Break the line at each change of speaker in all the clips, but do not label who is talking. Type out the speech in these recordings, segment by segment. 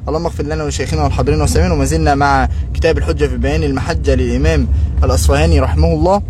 اللهم اغفر لنا ولشيخنا والحاضرين والسامعين. وما زلنا مع كتاب الحجة في بيان المحجة للإمام الأصفهاني رحمه الله.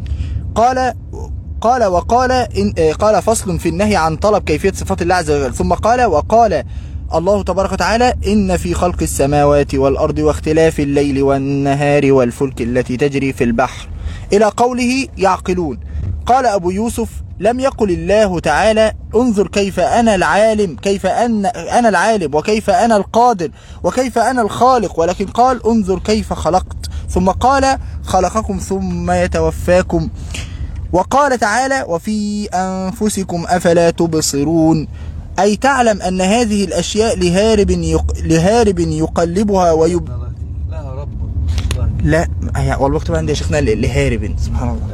قال فصل في النهي عن طلب كيفية صفات الله عز وجل. ثم وقال الله تبارك وتعالى: إن في خلق السماوات والأرض واختلاف الليل والنهار والفلك التي تجري في البحر إلى قوله يعقلون. قال أبو يوسف: لم يقل الله تعالى: انظر كيف أنا العالم، كيف أنا العالم، وكيف أنا القادر، وكيف أنا الخالق، ولكن قال: انظر كيف خلقت. ثم قال: خلقكم ثم يتوفاكم. وقال تعالى: وفي أنفسكم أفلا تبصرون. أي تعلم أن هذه الأشياء لهارب يقلبها
لا رب.
لا والوقت بقى عندي يا شيخنا لهارب. سبحان الله.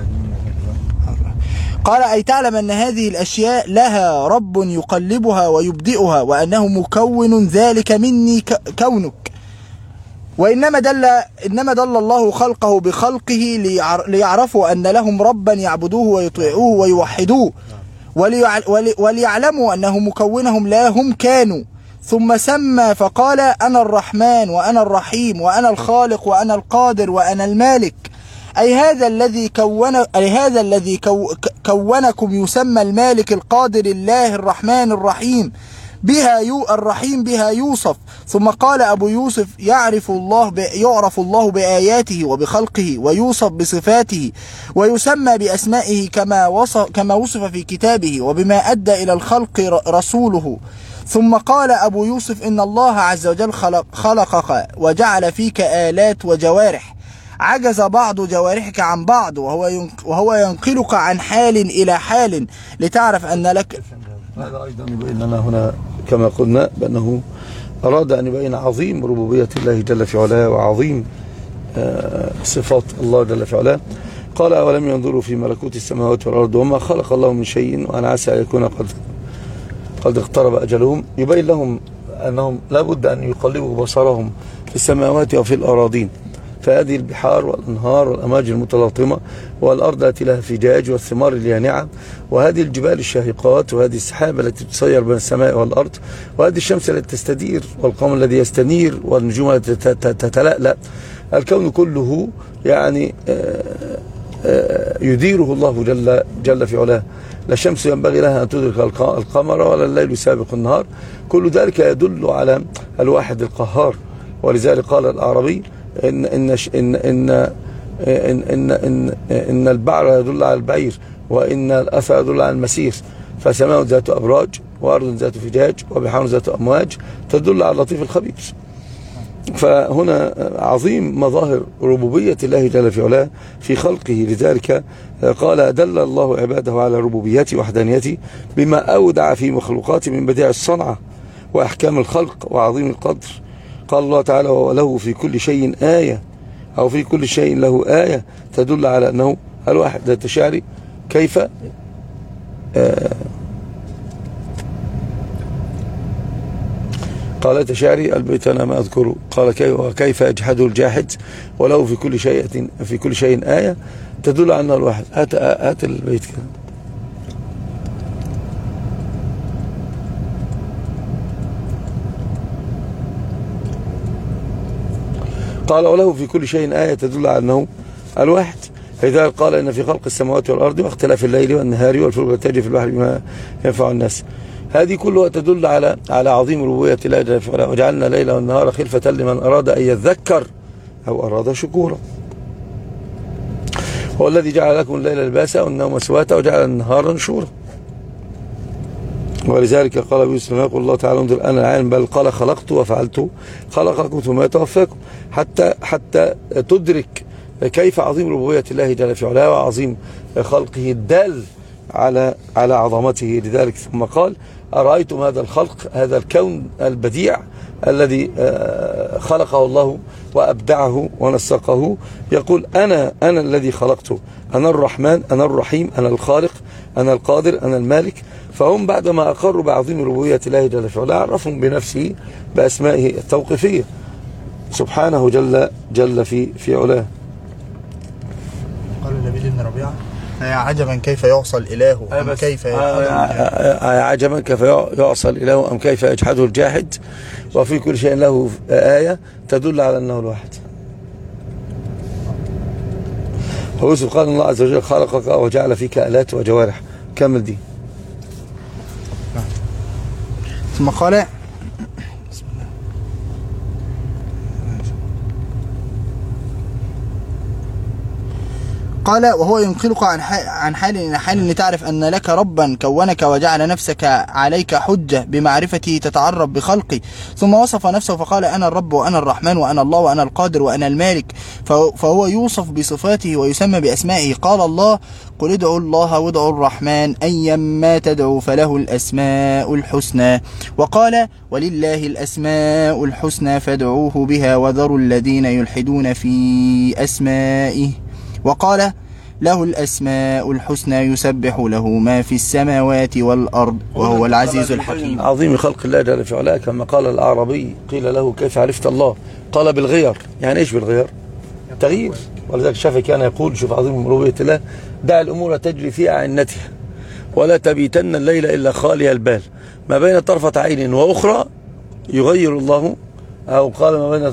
قال: أي تعلم أن هذه الأشياء لها رب يقلبها ويبدئها، وأنه مكون ذلك مني كونك. وإنما دل الله خلقه بخلقه ليعرفوا أن لهم ربا يعبدوه ويطيعوه ويوحدوه، وليعلموا أنه مكونهم لا هم كانوا. ثم سمى فقال: أنا الرحمن وأنا الرحيم وأنا الخالق وأنا القادر وأنا المالك. أي هذا الذي كونكم يسمى المالك القادر الله الرحمن الرحيم، الرحيم بها يوصف. ثم قال أبو يوسف: يعرف الله بآياته وبخلقه، ويوصف بصفاته، ويسمى بأسمائه كما وصف في كتابه، وبما أدى إلى الخلق رسوله. ثم قال أبو يوسف: إن الله عز وجل خلقك وجعل فيك آلات وجوارح، عجز بعض جوارحك عن بعض، وهو ينقلك عن حال إلى حال لتعرف أن لك.
هذا أيضا يبين لنا هنا كما قلنا بأنه أراد أن يبين عظيم ربوبية الله جل في علاه وعظيم صفات الله جل في علاه. قال: أولم ينظروا في ملكوت السماوات والأرض وما خلق الله من شيء وأن عسى أن يكون قد اقترب أجلهم. يبين لهم أنهم لا بد أن يقلبوا بصرهم في السماوات وفي الأراضين، فهذه البحار والأنهار والأمواج المتلاطمة، والأرض التي لها فجاج، والثمار اليانعة، وهذه الجبال الشاهقات، وهذه السحابة التي تسير بين السماء والأرض، وهذه الشمس التي تستدير، والقمر الذي يستنير، والنجوم التي تتلألأ. الكون كله يعني يديره الله جل في علاه. لا الشمس ينبغي لها أن تدرك القمر، ولا الليل سابق النهار. كل ذلك يدل على الواحد القهار. ولذلك قال الأعرابي: إن البعر يدل على البعير، وإن الأثر يدل على المسير. فسماء ذات أبراج، وأرض ذات فجاج، وبحار ذات أمواج، تدل على اللطيف الخبير. فهنا عظيم مظاهر ربوبية الله جل في علاه في خلقه. لذلك قال: دل الله عباده على ربوبيته وحدانيته بما أودع في مخلوقاته من بديع الصنعة وأحكام الخلق وعظيم القدر. قال الله تعالى: وله في كل شيء آية، أو في كل شيء له آية تدل على أنه الواحد. ذات شعري كيف قال تشعري البيت أنا ما أذكره. قال: كيف يجحده الجاحد وله في كل شيء آية تدل على أنه الواحد. هات البيت كده. قال: وله في كل شيء آية تدل على أنه الواحد. فلذلك قال: إن في خلق السماوات والأرض واختلاف الليل والنهار والفلك التي تجري في البحر بما ينفع الناس. هذه كلها تدل على عظيم ربوبية الله جل في علاه. وجعلنا الليل والنهار خلفة لمن أراد أن يذكر أو أراد شكورا. هو الذي جعل لكم الليل لباسا والنوم سباتا وجعل النهار نشورا. ولذلك قال أبو يوسف: يقول الله تعالى: انظر أنا العالم، بل قال: خلقت وفعلت، خلقكم ثم يتوفاكم، حتى تدرك كيف عظيم ربوبية الله جل في علاه وعظيم خلقه الدال على عظمته. لذلك ثم قال: أرأيتم هذا الخلق، هذا الكون البديع الذي خلقه الله وأبدعه ونسقه. يقول: أنا الذي خلقته، أنا الرحمن، أنا الرحيم، أنا الخالق، أنا القادر، أنا المالك. فهم بعدما أقروا بعظيم ربوبية الله جل في علاه عرفهم بنفسه بأسمائه التوقيفية سبحانه جل في علاه.
قال لبيد بن ربيعة: يا عجبا كيف يعصى الإله أم كيف
عجبا كيف يعصى الإله أم كيف يجحده الجاحد. وفي كل شيء له آية تدل على أنه الواحد. ويوسف قال الله عز وجل خلقك وجعل فيك آلات وجوارح. كمل دي.
ثم قال وهو ينقلك عن حال إلى حال لتعرف أن لك ربا كونك وجعل نفسك عليك حجة بمعرفته تتعرف بخلقه، ثم وصف نفسه فقال أنا الرب وأنا الرحمن وأنا الله وأنا القادر وأنا المالك، فهو يوصف بصفاته ويسمى بأسمائه. قال الله قل ادعوا الله وادعوا الرحمن أيما تدعوا فله الأسماء الحسنى، وقال ولله الأسماء الحسنى فادعوه بها وذروا الذين يلحدون في أسمائه، وقال له الأسماء الحسنى يسبح له ما في السماوات والأرض وهو العزيز الحكيم.
عظيم خلق الله جل في علاه، كما قال الأعرابي قيل له كيف عرفت الله؟ قال بالغير. يعني إيش بالغير؟ تغيير. ولذلك الشافعي كان يقول شوف عظيم ربوبية الله دع الأمور تجري في أعنتها ولا تبيتن الليل إلا خالي البال، ما بين طرفة عين وأخرى يغير الله، أو قال ما بين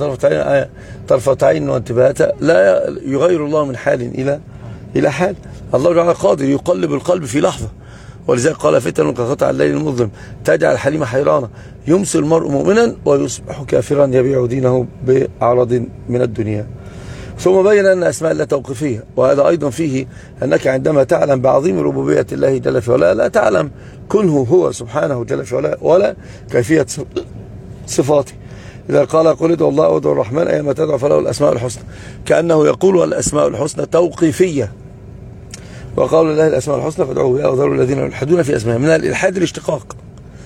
طرفة عين وانتباهاتها لا يغير الله من حال إلى حال. الله تعالى قادر يقلب القلب في لحظة، ولذلك قال فتن كقطع الليل المظلم تجعل الحليم حيرانا يمسي المرء مؤمنا ويصبح كافرا يبيع دينه بأعراض من الدنيا. ثم بين أن أسماء الله توقيفية، وهذا أيضا فيه أنك عندما تعلم بعظيم ربوبية الله جل في علاه لا تعلم كنه هو سبحانه جل في علاه ولا كيفية صفاته. إذا قال قل ادعوا الله وادعوا الرحمن أيما تدعوا فله الأسماء الحسنى، كأنه يقول الأسماء الحسنى توقيفية، وقال الله الأسماء الحسنى فادعوه بها وذروا الذين يلحدون في أسمائه. من الإلحاد الاشتقاق،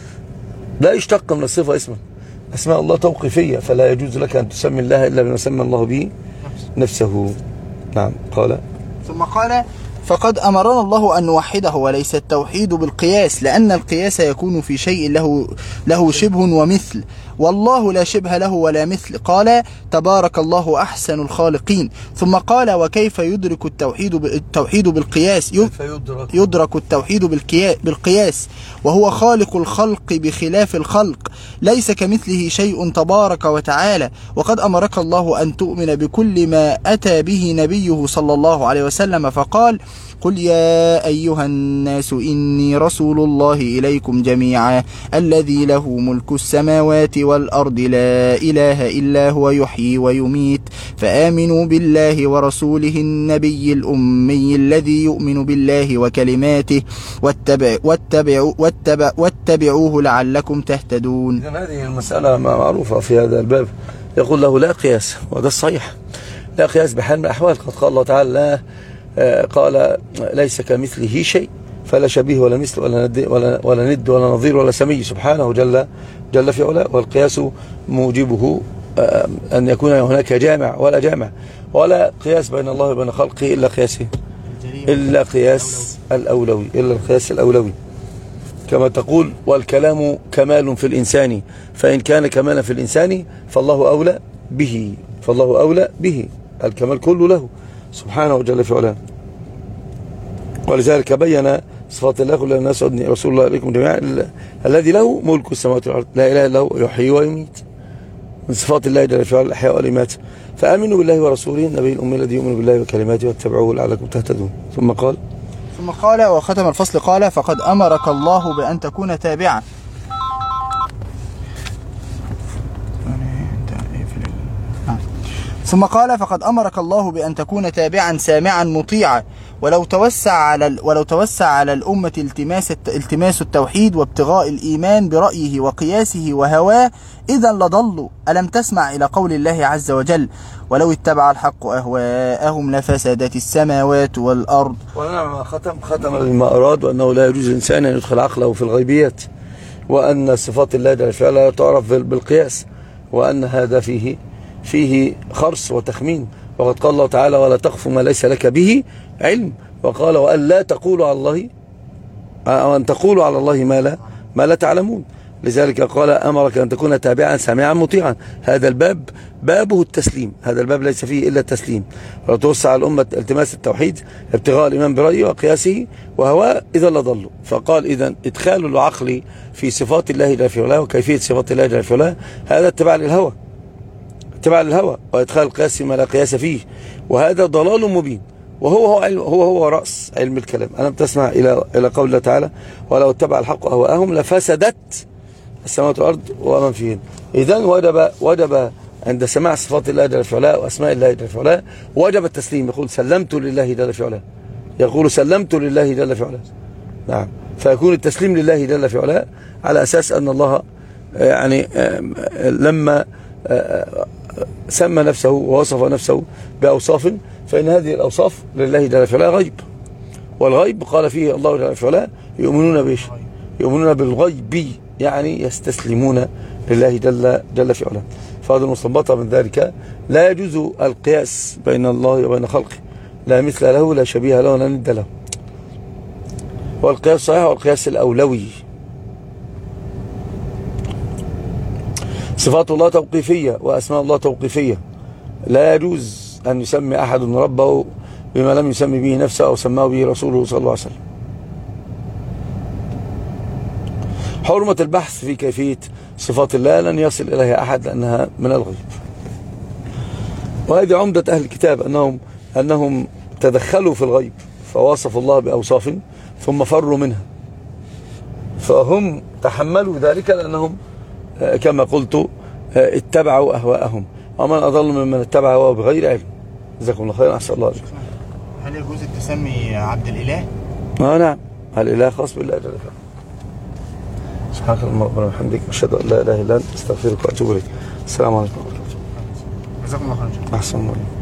لا يشتق من الصفة اسما. أسماء الله توقيفية فلا يجوز لك أن تسمي الله إلا بما سمى الله به نفسه. نعم. قال
ثم قال فقد أمرنا الله أن نوحده وليس التوحيد بالقياس، لأن القياس يكون في شيء له شبه ومثل، والله لا شبه له ولا مثل. قال تبارك الله أحسن الخالقين. ثم قال وكيف يدرك التوحيد بالقياس؟ يدرك التوحيد بالقياس وهو خالق الخلق بخلاف الخلق، ليس كمثله شيء تبارك وتعالى. وقد أمرك الله أن تؤمن بكل ما أتى به نبيه صلى الله عليه وسلم، فقال قل يا أيها الناس إني رسول الله إليكم جميعا الذي له ملك السماوات والأرض لا إله إلا هو يحيي ويميت، فآمنوا بالله ورسوله النبي الأمي الذي يؤمن بالله وكلماته واتبعوه لعلكم تهتدون.
إذن هذه المسألة معروفة في هذا الباب، يقول له لا قياس، وده الصحيح، لا قياس بحال من الأحوال. قد قال الله تعالى قال ليس كمثله شيء، فلا شبيه ولا مثل ولا ند ولا نظير ولا سمي سبحانه جل في علاه. والقياس موجبه أن يكون هناك جامع ولا جامع، ولا قياس بين الله وبين خلقه إلا قياس الأولوي، كما تقول والكلام كمال في الإنسان، فإن كان كمالا في الإنسان فالله أولى به، الكمال كله له سبحانه جل في علاه. ولذلك بين صفات الله قل الناس رسول الله إليكم جميعا الذي له ملك السماوات والأرض لا إله إلا هو يحيي ويميت، من صفات الله جل في علاه الإحياء والإماتة. فآمنوا بالله ورسوله النبي الأمي الذي يؤمن بالله وكلماته واتبعوه لعلكم تهتدون. ثم قال
وختم الفصل قال فقد أمرك الله بأن تكون تابعا ثم قال فقد أمرك الله بأن تكون تابعا سامعا مطيعا، ولو توسع على الأمة التماس التوحيد وابتغاء الإيمان برأيه وقياسه وهواه إذا لضلوا. ألم تسمع إلى قول الله عز وجل ولو اتبع الحق أهواءهم لفسدت السماوات والأرض.
ونعم ختم لما أراد، وأنه لا يجوز الإنسان أن يدخل عقله في الغيبيات، وأن صفات الله جل في علاه لا تعرف بالقياس، وأن هذا فيه خرص وتخمين. وقد قال الله تعالى ولا تقف ما ليس لك به علم، وقال وأن لا تقولوا على الله أو أن تقولوا على الله ما لا تعلمون. لذلك قال أمرك أن تكون تابعا سامعا مطيعا. هذا الباب بابه التسليم، هذا الباب ليس فيه إلا التسليم. ولو توسع الأمة التماس التوحيد ابتغاء الإيمان برأيه وقياسه وهواه إذا لضلوا. فقال إذن إدخال العقل في صفات الله جل في علاه وكيفية صفات الله جل في علاه هذا اتباع للهوى، اتباع للهوى، وإدخال القياس ما لا قياس فيه، وهذا ضلال مبين. وهو رأس علم الكلام. ألم تسمع إلى قول الله تعالى ولو اتبع الحق أهواءهم لفسدت السماوات والأرض ومن فيهن. إذن وجب عند سماع صفات الله جل في علاه وأسماء الله جل في علاه وجب التسليم. يقول سلمت لله جل في علاه، يقول سلمت لله جل في علاه. نعم، فيكون التسليم لله جل في علاه على أساس أن الله يعني لما سمى نفسه ووصف نفسه بأوصاف فإن هذه الأوصاف لله جل في علاه غيب، والغيب قال فيه الله جل في علاه يؤمنون بإيش؟ يؤمنون بالغيب، يعني يستسلمون لله جل في علاه. فهذا المستنبط من ذلك لا يجوز القياس بين الله وبين خلقه، لا مثل له لا شبيه له ولا ند له. والقياس صحيح والقياس الأولوي. صفات الله توقيفية وأسماء الله توقيفية، لا يجوز أن يسمي أحد ربه بما لم يسمي به نفسه أو سماه به رسوله صلى الله عليه وسلم. حرمة البحث في كيفية صفات الله لن يصل إليها أحد لأنها من الغيب. وهذه عمدة أهل الكتاب أنهم تدخلوا في الغيب فوصفوا الله بأوصاف ثم فروا منها، فهم تحملوا ذلك لأنهم كما قلت اتبعوا أهواءهم، ومن أضل ممن اتبع هواه بغير علم. جزاكم الله خيرا، أحسن الله عليكم.
هل يجوز التسمي عبد الإله؟
نعم، الإله خاص بالله جل وعلا. سبحانك اللهم ربنا وبحمدك أشهد أن لا إله إلا أنت أستغفرك وأتوب إليك. السلام عليكم ورحمة الله.
جزاكم الله خيرا.
أحسن الله.